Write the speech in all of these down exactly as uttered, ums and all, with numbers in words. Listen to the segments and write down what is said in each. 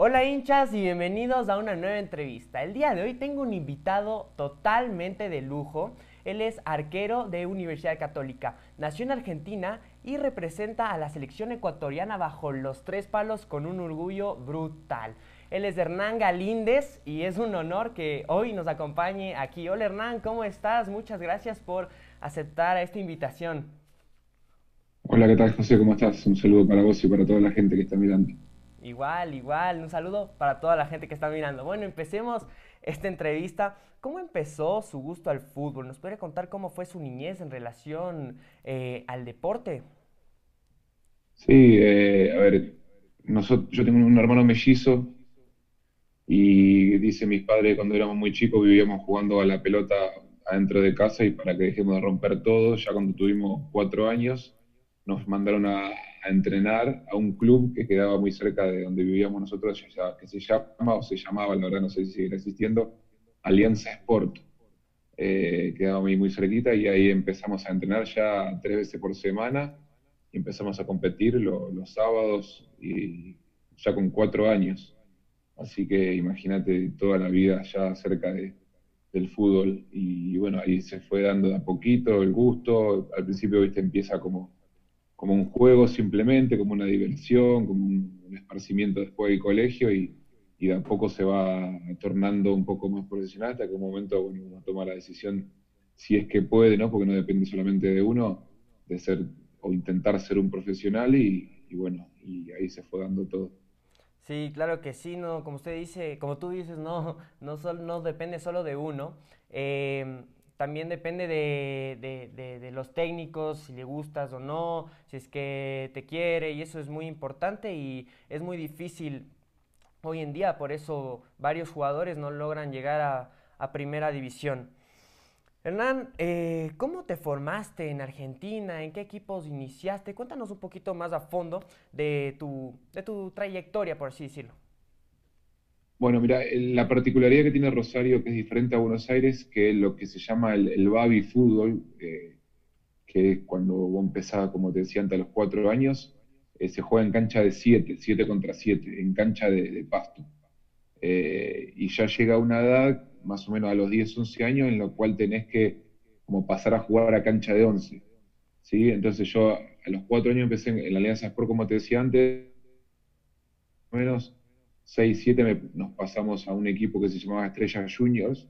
Hola hinchas y bienvenidos a una nueva entrevista. El día de hoy tengo un invitado totalmente de lujo. Él es arquero de Universidad Católica. Nació en Argentina y representa a la selección ecuatoriana bajo los tres palos con un orgullo brutal. Él es Hernán Galíndez y es un honor que hoy nos acompañe aquí. Hola Hernán, ¿cómo estás? Muchas gracias por aceptar esta invitación. Hola, ¿qué tal, José? ¿Cómo estás? Un saludo para vos y para toda la gente que está mirando. Igual, igual, un saludo para toda la gente que está mirando. Bueno, empecemos esta entrevista. ¿Cómo empezó su gusto al fútbol? ¿Nos puede contar cómo fue su niñez en relación eh, al deporte? Sí, eh, a ver, nosotros, yo tengo un hermano mellizo y dice mis padres cuando éramos muy chicos vivíamos jugando a la pelota adentro de casa y para que dejemos de romper todo, ya cuando tuvimos cuatro años nos mandaron a, a entrenar a un club que quedaba muy cerca de donde vivíamos nosotros, ya- que se llama o se llamaba, la verdad no sé si sigue existiendo, Alianza Sport. Eh, quedaba muy, muy cerquita y ahí empezamos a entrenar ya tres veces por semana y empezamos a competir lo- los sábados y ya con cuatro años. Así que imagínate toda la vida ya cerca de, del fútbol y bueno, ahí se fue dando de a poquito el gusto. Al principio, viste, empieza como, como un juego simplemente, como una diversión, como un, un esparcimiento después del colegio y, y de a poco se va tornando un poco más profesional hasta que un momento, bueno, uno toma la decisión, si es que puede, ¿no? Porque no depende solamente de uno, de ser o intentar ser un profesional y, y bueno, y ahí se fue dando todo. Sí, claro que sí, no, como usted dice, como tú dices, no, no, sol- no depende solo de uno. Em, también depende de, de- de- de los técnicos, si le gustas o no, si es que te quiere, y eso es muy importante y es muy difícil hoy en día, por eso varios jugadores no logran llegar a, a primera división. Hernán, eh, ¿cómo te formaste en Argentina? ¿En qué equipos iniciaste? Cuéntanos un poquito más a fondo de tu, de tu trayectoria, por así decirlo. Bueno, mira, el- la particularidad que tiene Rosario, que es diferente a Buenos Aires, que es lo que se llama el, el baby fútbol, eh, que es cuando vos empezás, como te decía, antes a los cuatro años, eh, se juega en cancha de siete, siete contra siete, en cancha de, de pasto. Eh, y ya llega una edad, más o menos a los diez once años, en la cual tenés que como pasar a jugar a cancha de once, ¿sí? Entonces yo a los cuatro años empecé en, en la Alianza Sport, como te decía antes, más o menos seis siete nos pasamos a un equipo que se llamaba Estrellas Juniors,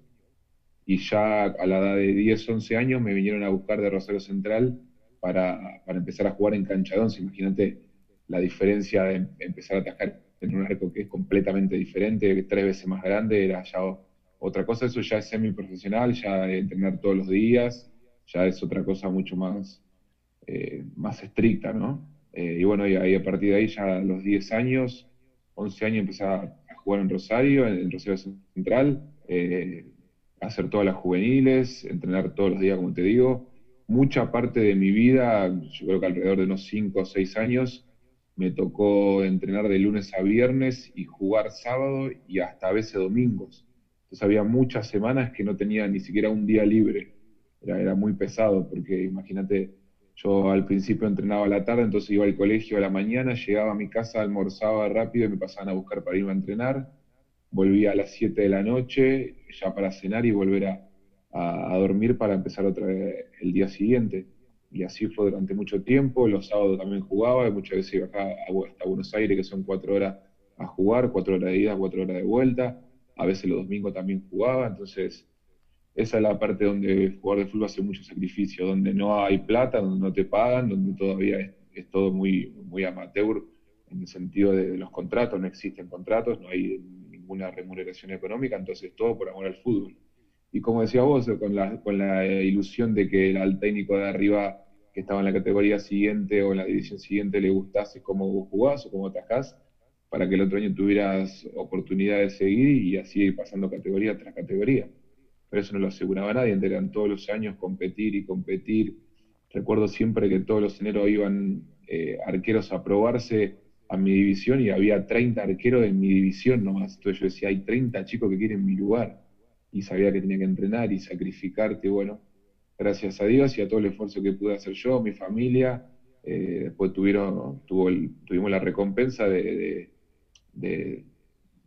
y ya a la edad de diez once años me vinieron a buscar de Rosario Central para, para empezar a jugar en cancha de once. Imagínate la diferencia de empezar a atajar en un arco que es completamente diferente, tres veces más grande, era ya otra cosa. Eso ya es semiprofesional, ya de entrenar todos los días, ya es otra cosa mucho más, eh, más estricta, ¿no? Eh, y bueno, y ahí a partir de ahí, ya a los diez años, once años, empecé a, a jugar en Rosario, en, en Rosario Central, eh, a hacer todas las juveniles, entrenar todos los días, como te digo. Mucha parte de mi vida, yo creo que alrededor de unos cinco o seis años, me tocó entrenar de lunes a viernes y jugar sábado y hasta a veces domingos. Entonces había muchas semanas que no tenía ni siquiera un día libre. Era, era muy pesado, porque imagínate, yo al principio entrenaba a la tarde, entonces iba al colegio a la mañana, llegaba a mi casa, almorzaba rápido y me pasaban a buscar para irme a entrenar. Volvía a las siete de la noche ya para cenar y volver a, a, a dormir para empezar otra vez el día siguiente. Y así fue durante mucho tiempo. Los sábados también jugaba, y muchas veces iba acá a- hasta Buenos Aires, que son cuatro horas a jugar, cuatro horas de ida, cuatro horas de vuelta. A veces los domingos también jugaba, entonces esa es la parte donde jugar de fútbol hace mucho sacrificio, donde no hay plata, donde no te pagan, donde todavía es, es todo muy, muy amateur en el sentido de, de los contratos, no existen contratos, no hay ninguna remuneración económica, entonces todo por amor al fútbol. Y como decía vos, con la, con la ilusión de que al técnico de arriba que estaba en la categoría siguiente o en la división siguiente le gustase cómo vos jugás o cómo atajás, para que el otro año tuvieras oportunidad de seguir y así ir pasando categoría tras categoría, pero eso no lo aseguraba nadie, eran todos los años competir y competir. Recuerdo siempre que todos los eneros iban eh, arqueros a probarse a mi división y había treinta arqueros en mi división nomás. Entonces yo decía, hay treinta chicos que quieren mi lugar. Y sabía que tenía que entrenar y sacrificarte. Bueno, gracias a Dios y a todo el esfuerzo que pude hacer yo, mi familia, eh, después tuvieron, tuvo el- tuvimos la recompensa de, de, de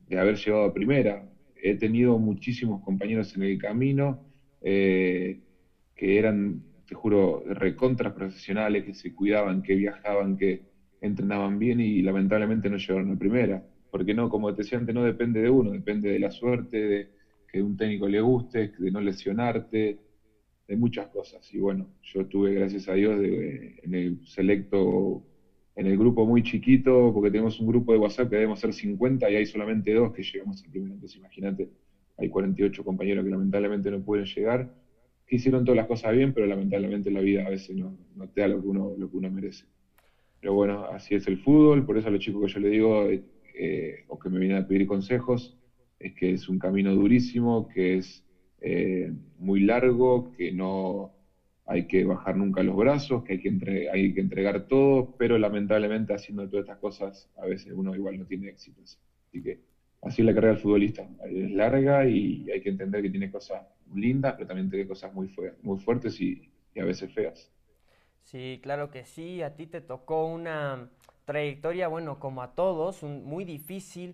de haber llegado a primera. He tenido muchísimos compañeros en el camino eh, que eran, te juro, recontras profesionales, que se cuidaban, que viajaban, que entrenaban bien y lamentablemente no llegaron a primera. Porque no, como te decía antes, no depende de uno, depende de la suerte, de que un técnico le guste, de no lesionarte, de muchas cosas. Y bueno, yo estuve, gracias a Dios, de- en el selecto, en el grupo muy chiquito, porque tenemos un grupo de WhatsApp que debemos ser cincuenta y hay solamente dos que llegamos al primero. Entonces imagínate, hay cuarenta y ocho compañeros que lamentablemente no pueden llegar, que hicieron todas las cosas bien, pero lamentablemente la vida a veces no, no te da lo que uno, lo que uno merece. Pero bueno, así es el fútbol, por eso a los chicos que yo le digo, eh, eh, o que me vienen a pedir consejos, es que es un camino durísimo, que es eh, muy largo, que no hay que bajar nunca los brazos, que hay que, entre- hay que entregar todo, pero lamentablemente haciendo todas estas cosas a veces uno igual no tiene éxito. Así que así es la carrera del futbolista, es larga y hay que entender que tiene cosas lindas, pero también tiene cosas muy, fue- muy fuertes y, y a veces feas. Sí, claro que sí, a ti te tocó una trayectoria, bueno, como a todos, un- muy difícil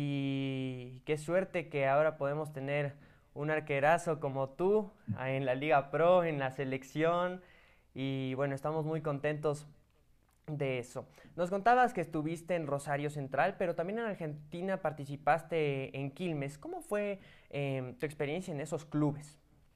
y qué suerte que ahora podemos tener un arquerazo como tú ah, en la Liga Pro, en la selección y bueno, estamos muy contentos de eso. Nos contabas que estuviste en Rosario Central, pero también en Argentina participaste en Quilmes. ¿Cómo fue em, tu experiencia en esos clubes?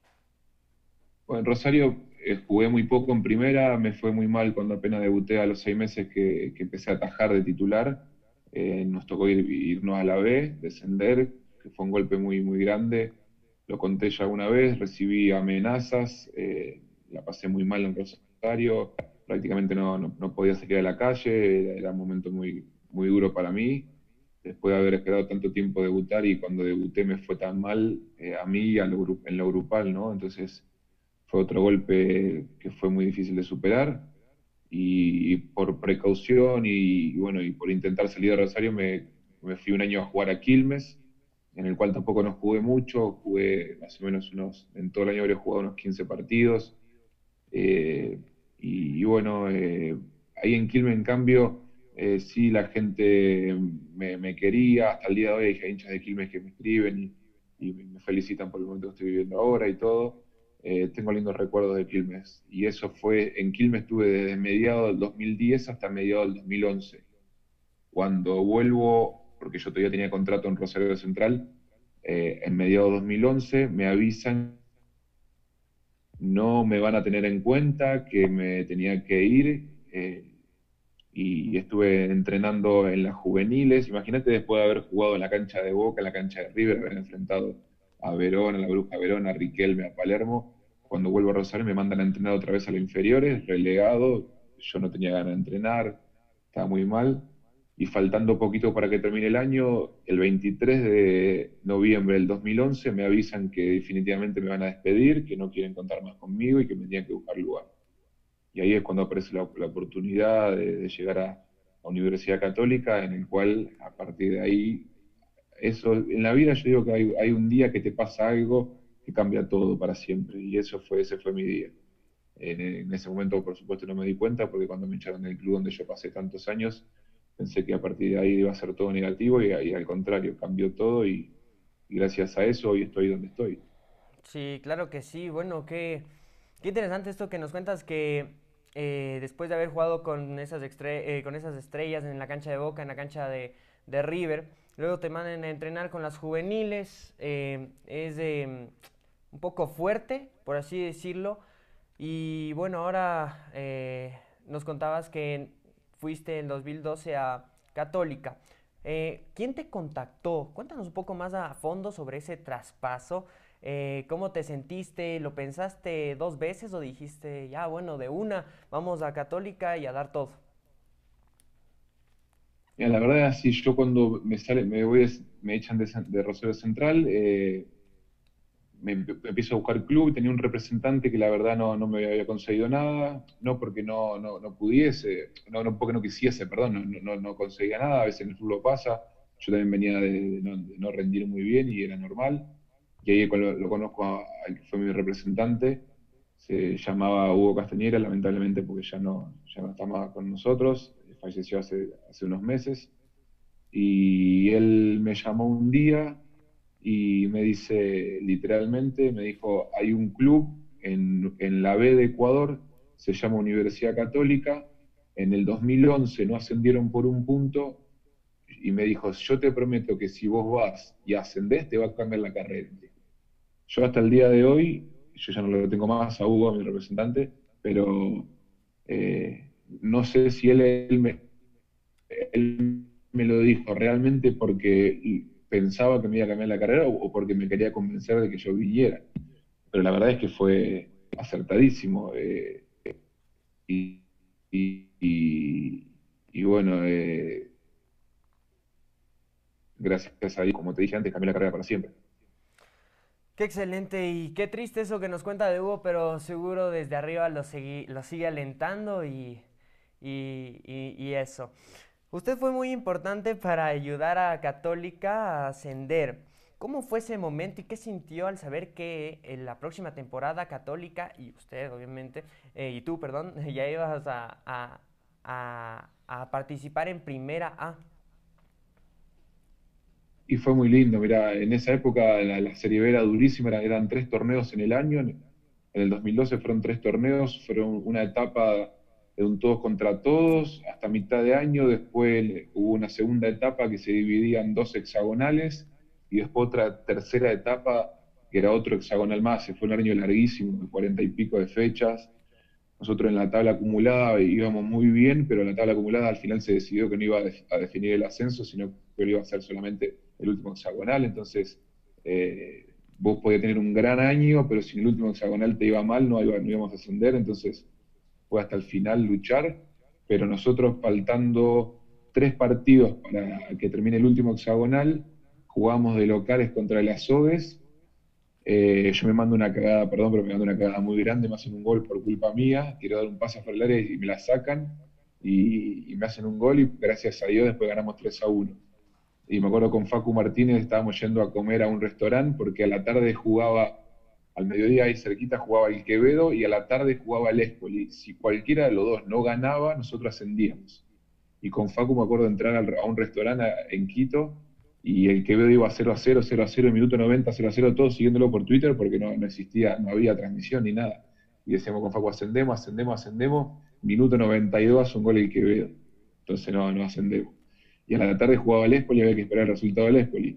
Bueno, en Rosario eh, jugué muy poco en primera, me fue muy mal cuando apenas debuté a los seis meses que, que empecé a atajar de titular. Eh, nos tocó ir- irnos a la B, descender, que fue un golpe muy, muy grande. Lo conté ya una vez, recibí amenazas, eh, la pasé muy mal en Rosario, prácticamente no, no, no podía salir a la calle, era, era un momento muy, muy duro para mí. Después de haber esperado tanto tiempo debutar y cuando debuté me fue tan mal eh, a mí y a lo gru- en lo grupal, ¿no? Entonces fue otro golpe que fue muy difícil de superar y, por precaución y, y bueno, y por intentar salir de Rosario me, me fui un año a jugar a Quilmes, en el cual tampoco no jugué mucho, jugué más o menos unos, en todo el año habría jugado unos quince partidos. eh, y, y bueno, eh, ahí en Quilmes en cambio, eh, sí la gente me, me quería, hasta el día de hoy hay hinchas de Quilmes que me escriben y, y me felicitan por el momento que estoy viviendo ahora y todo. Eh, tengo lindos recuerdos de Quilmes. Y eso fue, en Quilmes estuve desde mediados del dos mil diez hasta mediados del dos mil once. Cuando vuelvo, porque yo todavía tenía contrato en Rosario Central, eh, en mediados del dos mil once me avisan no me van a tener en cuenta, que me tenía que ir, eh, y estuve entrenando en las juveniles. Imagínate después de haber jugado en la cancha de Boca, en la cancha de River, haber enfrentado a Verón, a la Bruja Verón, a Riquelme, a Palermo. Cuando vuelvo a Rosario me mandan a entrenar otra vez a las inferiores, relegado. Yo no tenía ganas de entrenar, estaba muy mal. Y faltando poquito para que termine el año, el veintitrés de noviembre del dos mil once me avisan que definitivamente me van a despedir, que no quieren contar más conmigo y que me tenían que buscar lugar. Y ahí es cuando aparece la, la oportunidad de, de llegar a, a Universidad Católica, en el cual a partir de ahí, eso, en la vida yo digo que hay, hay un día que te pasa algo que cambia todo para siempre, y eso fue, ese fue mi día. En, en ese momento, por supuesto, no me di cuenta, porque cuando me echaron del club donde yo pasé tantos años, pensé que a partir de ahí iba a ser todo negativo, y, y al contrario, cambió todo, y, y gracias a eso hoy estoy donde estoy. Sí, claro que sí. Bueno, qué, qué interesante esto que nos cuentas que eh, después de haber jugado con esas, extre- eh, con esas estrellas en la cancha de Boca, en la cancha de, de River, luego te mandan a entrenar con las juveniles. Eh, es de, mm, un poco fuerte, por así decirlo. Y bueno, ahora eh, nos contabas que fuiste en dos mil doce a Católica. Eh, ¿quién te contactó? Cuéntanos un poco más a fondo sobre ese traspaso. Eh, ¿cómo te sentiste? ¿Lo pensaste dos veces o dijiste, ya bueno, de una, vamos a Católica y a dar todo? Mira, la verdad es así, yo cuando me sale, me voy, de- me echan de, de Rosario Central, eh, me, empe- me empiezo a buscar club, tenía un representante que la verdad no, no me había conseguido nada, no porque no, no, no pudiese, no, no porque no quisiese, perdón, no, no, no no conseguía nada, a veces en el fútbol pasa, yo también venía de, de no, de no rendir muy bien y era normal, y ahí lo, lo conozco a- al que fue mi representante, se llamaba Hugo Castañera, lamentablemente porque ya no, ya no está más con nosotros, falleció hace, hace unos meses, y él me, me llamó un día y me dice, literalmente, me dijo, hay un club en, en la B de Ecuador, se llama Universidad Católica, en el dos mil once no ascendieron por un punto, y me dijo, yo te prometo que si vos vas y ascendés, te va a cambiar la carrera. Yo hasta el día de hoy, yo ya no lo tengo más a Hugo, a mi representante, pero eh, no sé si él, él me, él me lo dijo realmente porque pensaba que me iba a cambiar la carrera o, o porque me quería convencer de que yo viniera. Pero la verdad es que fue acertadísimo. Eh, y, y, y, y bueno, eh, gracias a Dios, como te dije antes, cambié la carrera para siempre. Qué excelente y qué triste eso que nos cuenta de Hugo, pero seguro desde arriba lo, segui- lo sigue alentando y, y, y- y eso. Usted fue muy importante para ayudar a Católica a ascender. ¿Cómo fue ese momento y qué sintió al saber que en la próxima temporada Católica, y usted obviamente, eh, y tú, perdón, ya ibas a, a- a- a participar en Primera A? Y fue muy lindo, mirá, en esa época la, la Serie B era durísima, era- eran tres torneos en el año, en, en el dos mil doce fueron tres torneos, fueron una etapa de un todos contra todos, hasta mitad de año, después hubo una segunda etapa que se dividía en dos hexagonales, y después otra tercera etapa que era otro hexagonal más, se fue un año larguísimo, de cuarenta y pico de fechas. Nosotros en la tabla acumulada íbamos muy bien, pero en la tabla acumulada al final se decidió que no iba a, def- a definir el ascenso, sino que lo iba a ser solamente el último hexagonal. Entonces, eh, vos podías tener un gran año, pero si en el último hexagonal te iba mal, no, iba- no íbamos a ascender. Entonces, fue hasta el final luchar, pero nosotros faltando tres partidos para que termine el último hexagonal, jugamos de locales contra el Azogues. Eh, yo me mando una cagada, perdón, pero me mando una cagada muy grande, me hacen un gol por culpa mía, quiero dar un pase afuera del área y me la sacan y, y me hacen un gol y gracias a Dios después ganamos tres a uno. Y me acuerdo con Facu Martínez estábamos yendo a comer a un restaurante porque a la tarde jugaba, al mediodía ahí cerquita jugaba el Quevedo y a la tarde jugaba el Espoli. Si cualquiera de los dos no ganaba, nosotros ascendíamos. Y con Facu me acuerdo de entrar al- a un restaurante a- en Quito y el Quevedo iba cero a cero, cero a cero, minuto noventa, cero a cero, todos siguiéndolo por Twitter porque no, no existía, no había transmisión ni nada. Y decíamos con Facu, ascendemos, ascendemos, ascendemos, minuto noventa y dos hace un gol el Quevedo. Entonces no, no ascendemos. Y a la tarde jugaba el Espoli y había que esperar el resultado del Espoli.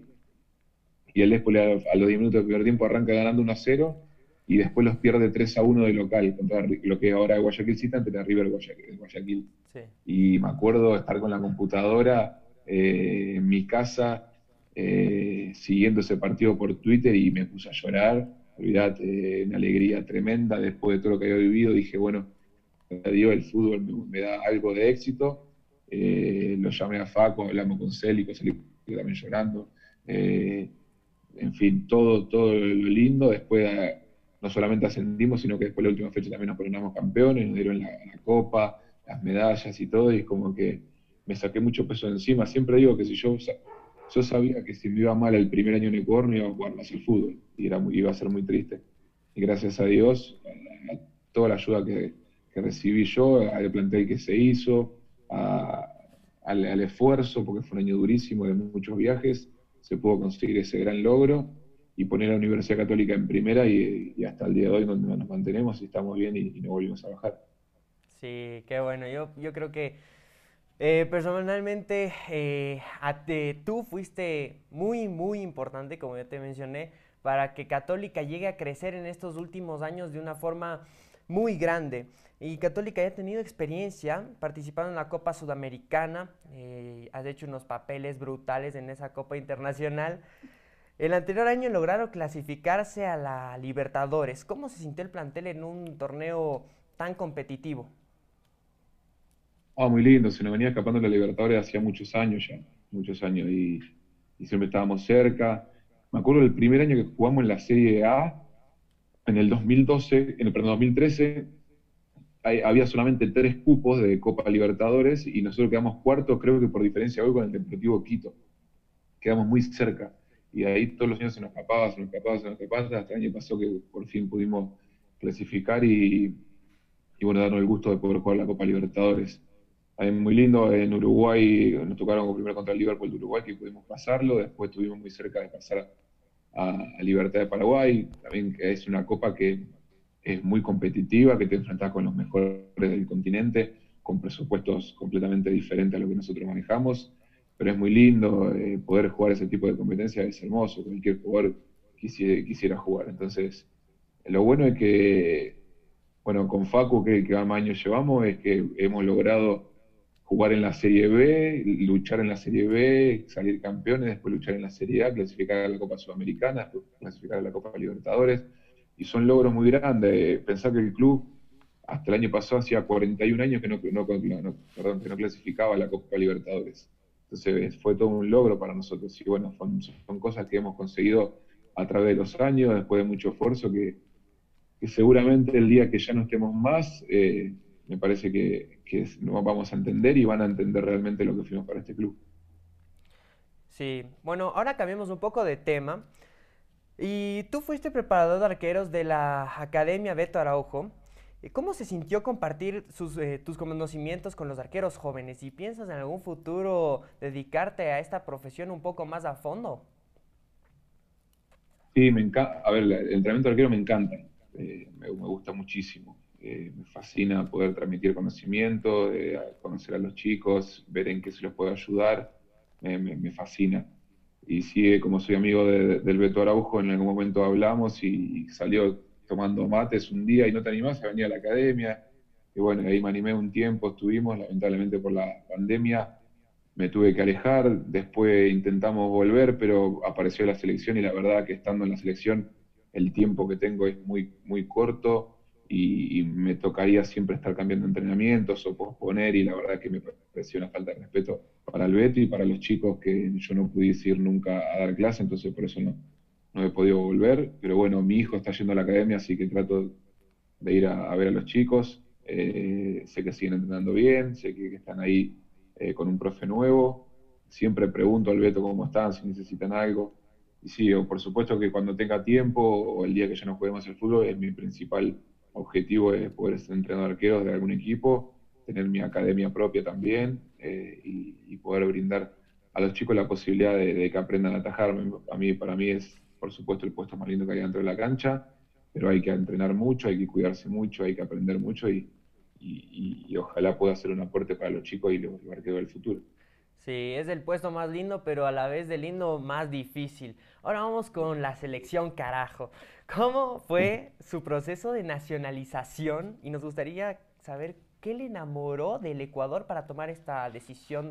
Y el Espoli a, a los diez minutos del primer tiempo arranca ganando uno a cero y después los pierde tres a uno de local contra lo que ahora es Guayaquil City ante la River Guayaquil. Guayaquil. Sí. Y me acuerdo de estar con la computadora eh, en mi casa eh, siguiendo ese partido por Twitter y me puse a llorar. Olvidate, eh, una alegría tremenda después de todo lo que había vivido. Dije, bueno, Dios, el fútbol me, me da algo de éxito. Eh, lo llamé a Faco, hablamos con Célico, Célico también llorando. Eh, en fin, todo, todo lo lindo. Después eh, no solamente ascendimos, sino que después la última fecha también nos coronamos campeones, nos dieron la, la copa, las medallas y todo, y es como que me saqué mucho peso de encima. Siempre digo que si yo, yo sabía que si me iba mal el primer año en Ecuador, no iba a jugar más al fútbol, y era muy, iba a ser muy triste. Y gracias a Dios, a, a toda la ayuda que, que recibí yo, al plantel que se hizo, a, al, al esfuerzo, porque fue un año durísimo de muchos viajes, se pudo conseguir ese gran logro y poner a la Universidad Católica en primera y, y hasta el día de hoy donde nos mantenemos y estamos bien y, y no volvimos a bajar. Sí, qué bueno. Yo, yo creo que eh, personalmente eh, a te- tú fuiste muy, muy importante, como ya te mencioné, para que Católica llegue a crecer en estos últimos años de una forma muy grande. Y Católica ya ha tenido experiencia participando en la Copa Sudamericana, eh, has hecho unos papeles brutales en esa Copa Internacional. El anterior año lograron clasificarse a la Libertadores. ¿Cómo se sintió el plantel en un torneo tan competitivo? Ah, muy lindo, se nos venía escapando la Libertadores hacía muchos años ya, muchos años, y, y siempre estábamos cerca. Me acuerdo del primer año que jugamos en la Serie A, en el dos mil doce, en el perdón, dos mil trece, hay- había solamente tres cupos de Copa Libertadores y nosotros quedamos cuartos, creo que por diferencia hoy con el Deportivo Quito. Quedamos muy cerca. Y ahí todos los años se nos escapaba, se nos escapaba, se nos escapaba, hasta el año pasó que por fin pudimos clasificar y, y bueno, darnos el gusto de poder jugar la Copa Libertadores. también muy lindo. En Uruguay nos tocaron primero contra el Liverpool de Uruguay, que pudimos pasarlo, después estuvimos muy cerca de pasar a, a Libertad de Paraguay, también que es una copa que es muy competitiva, que te enfrentas con los mejores del continente, con presupuestos completamente diferentes a lo que nosotros manejamos, pero es muy lindo eh, poder jugar ese tipo de competencia, es hermoso, cualquier jugador quisiera, quisiera jugar. Entonces, lo bueno es que, bueno, con Facu, que, que más años llevamos, es que hemos logrado jugar en la Serie B, luchar en la Serie B, salir campeones, después luchar en la Serie A, clasificar a la Copa Sudamericana, después clasificar a la Copa Libertadores, y son logros muy grandes. Pensar que el club hasta el año pasado hacía cuarenta y un años que no, no, no, perdón, que no clasificaba a la Copa Libertadores. Entonces fue todo un logro para nosotros, y bueno, son, son cosas que hemos conseguido a través de los años, después de mucho esfuerzo, que, que seguramente el día que ya no estemos más, eh, me parece que, que nos vamos a entender y van a entender realmente lo que fuimos para este club. Sí, bueno, ahora cambiamos un poco de tema. Y tú fuiste preparador de arqueros de la Academia Beto Araujo. Eh, ¿Cómo se sintió compartir sus, eh, tus conocimientos con los arqueros jóvenes? ¿Y piensas en algún futuro dedicarte a esta profesión un poco más a fondo? Sí, me encanta, a ver, el entrenamiento de arquero me encanta, eh, me, me gusta muchísimo. Eh, me fascina poder transmitir conocimiento, eh, a conocer a los chicos, ver en qué se los puede ayudar, me, me- me fascina. Y sí, eh, como soy amigo de- del Beto Araujo, en algún momento hablamos y, y salió tomando mates un día y no te animás a venir a la academia. Y bueno, ahí me animé un tiempo, estuvimos, lamentablemente por la pandemia me tuve que alejar, después intentamos volver, pero apareció la selección y la verdad que estando en la selección el tiempo que tengo es muy, muy corto y, y me tocaría siempre estar cambiando entrenamientos o posponer y la verdad que me pareció una falta de respeto para el Beto y para los chicos que yo no pudiese ir nunca a dar clase, entonces por eso no, no he podido volver, pero bueno, mi hijo está yendo a la academia, así que trato de ir a, a ver a los chicos. Eh, sé que siguen entrenando bien, sé que, que están ahí eh, con un profe nuevo. Siempre pregunto al Beto cómo están, si necesitan algo. Y sí, o por supuesto que cuando tenga tiempo o el día que ya no juguemos el fútbol, es mi principal objetivo es poder ser entrenador de arqueros de algún equipo, tener mi academia propia también eh, y, y, poder brindar a los chicos la posibilidad de, de que aprendan a atajar. A mí, para mí es, por supuesto, el puesto más lindo que hay dentro de la cancha, pero hay que entrenar mucho, hay que cuidarse mucho, hay que aprender mucho y, y, y, y ojalá pueda ser un aporte para los chicos y los arqueros del futuro. Sí, es el puesto más lindo, pero a la vez de lindo más difícil. Ahora vamos con la selección, carajo. ¿Cómo fue su proceso de nacionalización? Y nos gustaría saber qué le enamoró del Ecuador para tomar esta decisión.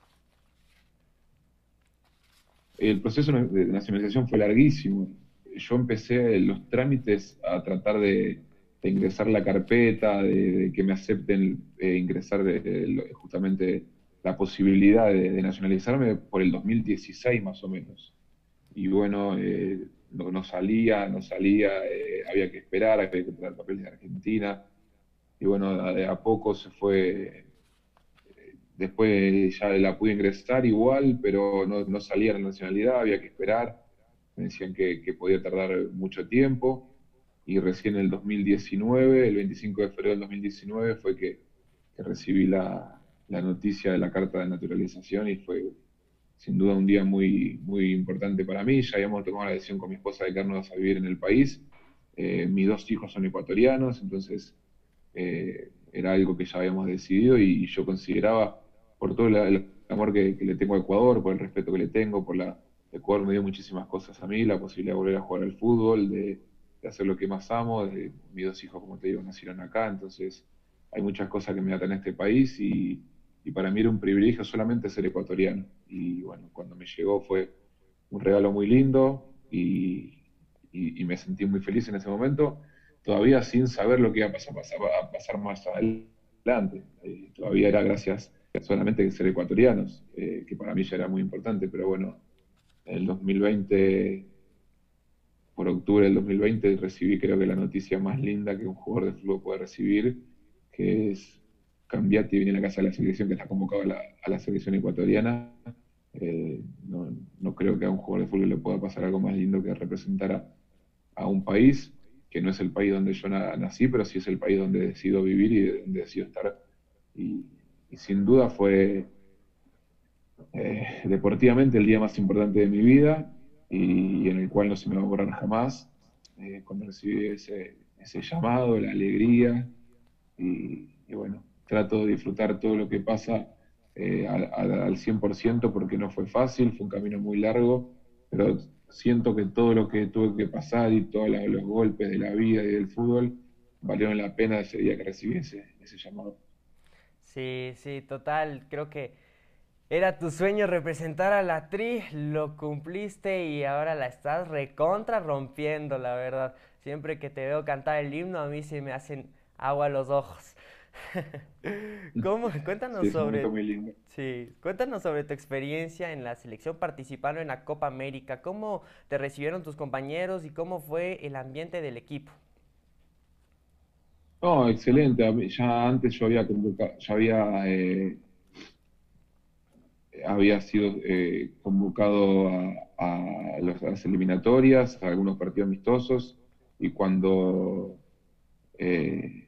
El proceso de nacionalización fue larguísimo. Yo empecé los trámites a tratar de, de ingresar la carpeta, de, de que me acepten eh, ingresar de, de, justamente la posibilidad de, de, nacionalizarme por el dos mil dieciséis más o menos. Y bueno, eh, no, no, salía, no salía, eh, había que esperar, había que traer papeles de Argentina. Y bueno, de a poco se fue, después ya la pude ingresar igual, pero no, no salía la nacionalidad, había que esperar. Me decían que, que podía tardar mucho tiempo. Y recién en el dos mil diecinueve, el veinticinco de febrero del dos mil diecinueve, fue que, que recibí la, la noticia de la carta de naturalización y fue sin duda un día muy, muy importante para mí. Ya habíamos tomado la decisión con mi esposa de quedarnos a vivir en el país. Eh, mis dos hijos son ecuatorianos, entonces eh, era algo que ya habíamos decidido y, y yo consideraba, por todo la- el amor que, que le tengo a Ecuador, por el respeto que le tengo, por la... Ecuador me dio muchísimas cosas a mí, la posibilidad de volver a jugar al fútbol, de, de hacer lo que más amo. De, mis dos hijos, como te digo, nacieron acá, entonces hay muchas cosas que me atan a este país y, y para mí era un privilegio solamente ser ecuatoriano. Y bueno, cuando me llegó fue un regalo muy lindo y, y, y me sentí muy feliz en ese momento, todavía sin saber lo que iba a pasar, pasar, a pasar más adelante. Eh, todavía era gracias solamente a ser ecuatorianos, eh, que para mí ya era muy importante, pero bueno, en el dos mil veinte, por octubre del dos mil veinte, recibí creo que la noticia más linda que un jugador de fútbol puede recibir, que es cambiate y viene a la casa de la selección, que está convocado a la, a la selección ecuatoriana. Eh, no, no, creo que a un jugador de fútbol le pueda pasar algo más lindo que representar a, a un país, que no es el país donde yo na, nací, pero sí es el país donde decido vivir y donde decido estar. Y, y sin duda fue eh, deportivamente el día más importante de mi vida y, y en el cual no se me va a borrar jamás, eh, cuando recibí ese, ese llamado, la alegría y, y bueno, trato de disfrutar todo lo que pasa eh, al, al, al cien por ciento porque no fue fácil, fue un camino muy largo, pero siento que todo lo que tuve que pasar y todos los, los golpes de la vida y del fútbol valieron la pena ese día que recibí ese, ese llamado. Sí, sí, total. Creo que era tu sueño representar a la Tri, lo cumpliste y ahora la estás recontra rompiendo, la verdad. Siempre que te veo cantar el himno, a mí se me hacen agua los ojos. ¿Cómo? Sí, Cuéntanos es un momento sobre, muy lindo. sí, cuéntanos sobre tu experiencia en la selección participando en la Copa América. ¿Cómo te recibieron tus compañeros y cómo fue el ambiente del equipo? No, excelente. A mí- Ya antes yo había convocado, ya había, eh, había sido eh, convocado a, a los- a las eliminatorias, a algunos partidos amistosos, y cuando, eh,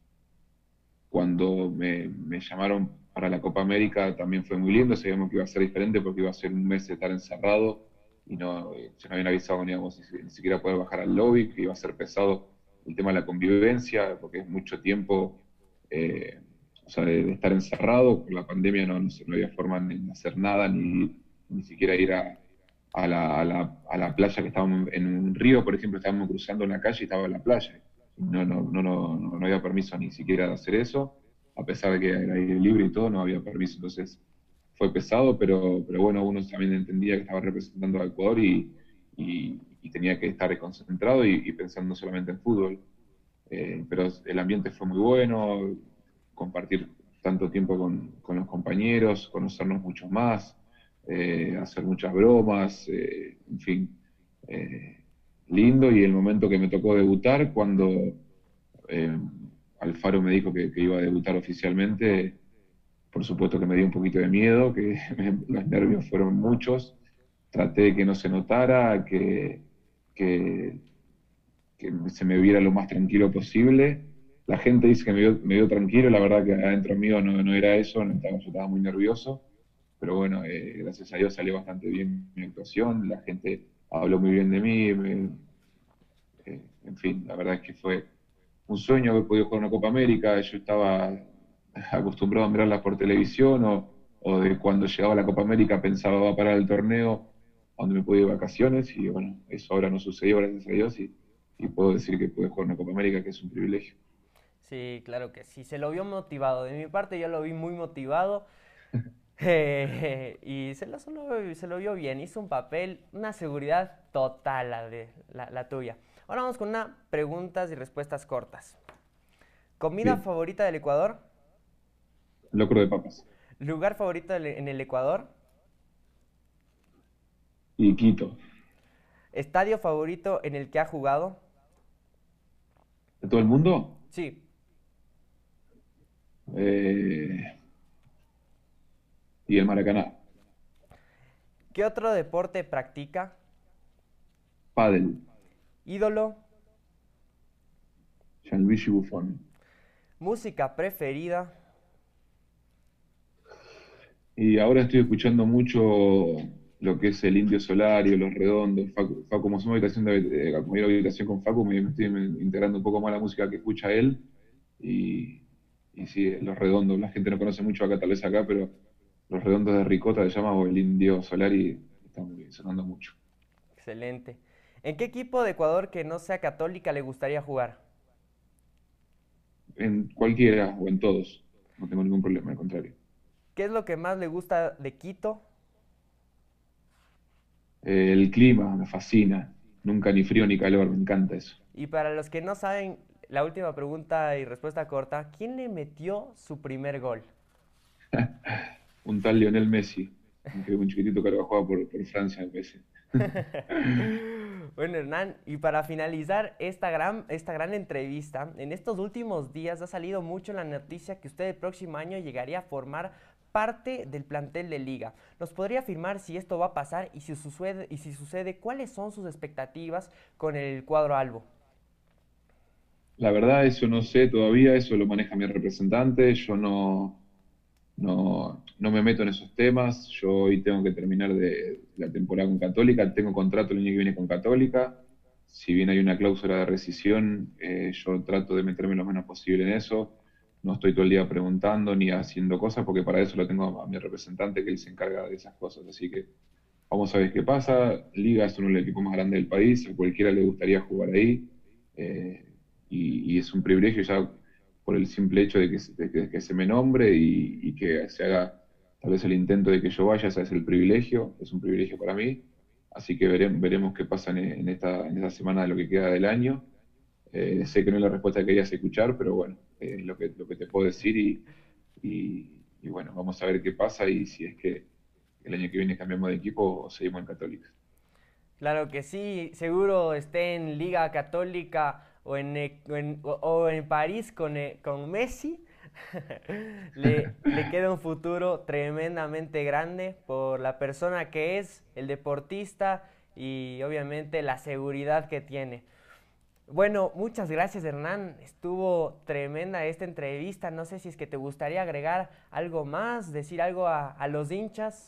cuando me, me llamaron para la Copa América también fue muy lindo. Sabíamos que iba a ser diferente porque iba a ser un mes de estar encerrado y no, eh, se nos habían avisado que no íbamos ni, ni siquiera poder bajar al lobby, que iba a ser pesado el tema de la convivencia, porque es mucho tiempo, eh, o sea, de, de estar encerrado. Por la pandemia no, no, se- no había forma ni de hacer nada, ni, ni siquiera ir a, a la, a la, a la playa, que estábamos en un río, por ejemplo, estábamos cruzando una calle y estaba la playa. No, no, no, no, no no había permiso ni siquiera de hacer eso, a pesar de que era aire libre y todo, no había permiso. Entonces fue pesado, pero, pero bueno, uno también entendía que estaba representando a Ecuador y, y, y tenía que estar concentrado y, y, pensando solamente en fútbol. Eh, pero el ambiente fue muy bueno, compartir tanto tiempo con, con los compañeros, conocernos mucho más, eh, hacer muchas bromas, eh, en fin, eh, lindo. Y el momento que me tocó debutar, cuando eh, Alfaro me dijo que, que, iba a debutar oficialmente, por supuesto que me dio un poquito de miedo, que me, los nervios fueron muchos, traté de que no se notara, que, que, que se me viera lo más tranquilo posible. La gente dice que me vio, me vio tranquilo, la verdad que adentro mío no, no era eso, no estaba, yo estaba muy nervioso, pero bueno, eh, gracias a Dios salió bastante bien mi actuación, la gente habló muy bien de mí, me, eh, en fin, la verdad es que fue un sueño haber podido jugar una Copa América. Yo estaba acostumbrado a mirarla por televisión o, o de cuando llegaba la Copa América pensaba va a parar el torneo a donde me pude ir de vacaciones y bueno, eso ahora no sucedió, gracias a Dios, y, y puedo decir que pude jugar una Copa América, que es un privilegio. Sí, claro que sí, se lo vio motivado. De mi parte yo lo vi muy motivado. Eh, y se lo, se lo- se lo vio bien, hizo un papel, una seguridad total la, de, la, la tuya. Ahora vamos con una preguntas y respuestas cortas. ¿Comida Bien, favorita del Ecuador? locro de papas. ¿Lugar favorito del- en el Ecuador? Y Quito, ¿Estadio favorito en el que ha jugado? de todo el mundo, Sí. eh, y el Maracaná, ¿Qué otro deporte practica? Padel, ¿Ídolo? Gianluigi Buffon. ¿Música preferida? Y ahora estoy escuchando mucho lo que es el Indio Solario, Los Redondos. Facu, Facu, como somos habitación de, eh, como ir a habitación con Facu, me, me estoy integrando un poco más a la música que escucha él. Y, y sí, Los Redondos, la gente no conoce mucho acá, tal vez acá, pero Los Redondos de Ricota se llama, o el Indio Solari, está muy, sonando mucho. Excelente. ¿En qué equipo de Ecuador que no sea católica le gustaría jugar? En cualquiera o en todos, no tengo ningún problema, al contrario. ¿Qué es lo que más le gusta de Quito? Eh, el clima me fascina, nunca ni frío ni calor, me encanta eso. Y para los que no saben, la última pregunta y respuesta corta, ¿quién le metió su primer gol? Un tal Lionel Messi, que un chiquitito que ahora jugaba por, por Francia, me parece. Bueno, Hernán, y para finalizar esta gran, esta gran entrevista, en estos últimos días ha salido mucho la noticia que usted el próximo año llegaría a formar parte del plantel de liga. ¿Nos podría afirmar si esto va a pasar y si sucede, y si sucede, cuáles son sus expectativas con el cuadro albo? La verdad, eso no sé todavía, eso lo maneja mi representante, yo no, no, no me meto en esos temas. Yo hoy tengo que terminar de la temporada con Católica, tengo contrato el año que viene con Católica. Si bien hay una cláusula de rescisión, eh, yo trato de meterme lo menos posible en eso. No estoy todo el día preguntando ni haciendo cosas, porque para eso lo tengo a mi representante, que él se encarga de esas cosas. Así que vamos a ver qué pasa. Liga es uno de los equipos más grandes del país, a cualquiera le gustaría jugar ahí. eh, y, y es un privilegio ya por el simple hecho de que, se- de que- que se me nombre y, y que se haga tal vez el intento de que yo vaya, ese es el privilegio, es un privilegio para mí. Así que veremos, veremos qué pasa en, en esta, en esta semana de lo que queda del año. Eh, sé que no es la respuesta que querías escuchar, pero bueno, eh, lo que, lo que te puedo decir y, y, y bueno, vamos a ver qué pasa y si es que el año que viene cambiamos de equipo o seguimos en Católica. Claro que sí, seguro esté en Liga Católica o en, eh, o en, o- o en París con, eh, con Messi. le, le queda un futuro tremendamente grande por la persona que es, el deportista y obviamente la seguridad que tiene. Bueno, muchas gracias Hernán, estuvo tremenda esta entrevista, no sé si es que te gustaría agregar algo más, decir algo a, a los hinchas.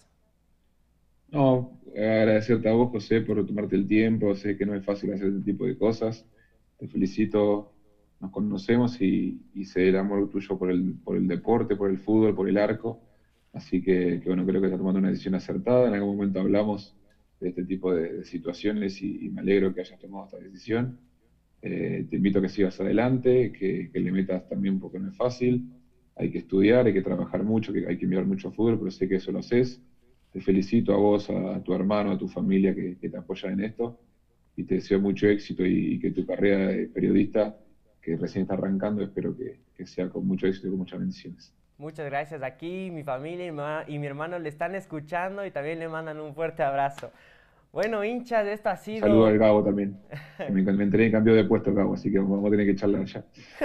No, agradecerte a vos, José, por tomarte el tiempo. Sé que no es fácil hacer este tipo de cosas. Te felicito, nos conocemos y, y sé el amor tuyo por el, por el deporte, por el fútbol, por el arco. Así que, que bueno, creo que estás tomando una decisión acertada. En algún momento hablamos de este tipo de, de situaciones y, y me alegro que hayas tomado esta decisión. Eh, te invito a que sigas adelante, que, que le metas también porque no es fácil. Hay que estudiar, hay que trabajar mucho, que hay que mirar mucho fútbol, pero sé que eso lo haces. Te felicito a vos, a, a tu hermano, a tu familia que, que te apoyan en esto y te deseo mucho éxito y, y que tu carrera de periodista, que recién está arrancando, espero que, que sea con mucho éxito y con muchas bendiciones. Muchas gracias. Aquí mi familia y mi, ma- y mi hermano le están escuchando y también le mandan un fuerte abrazo. Bueno, hinchas, esto ha Un saludo al sido... Gabo también, que me, me enteré y cambió de puesto el Gabo, así que vamos a tener que charlar ya.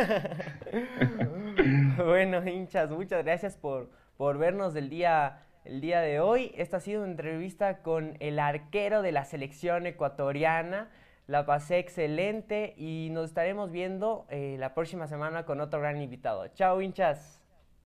Bueno, hinchas, muchas gracias por, por vernos el día, el día de hoy. Esta ha sido una entrevista con el arquero de la selección ecuatoriana. La pasé excelente y nos estaremos viendo eh, la próxima semana con otro gran invitado. Chao, hinchas.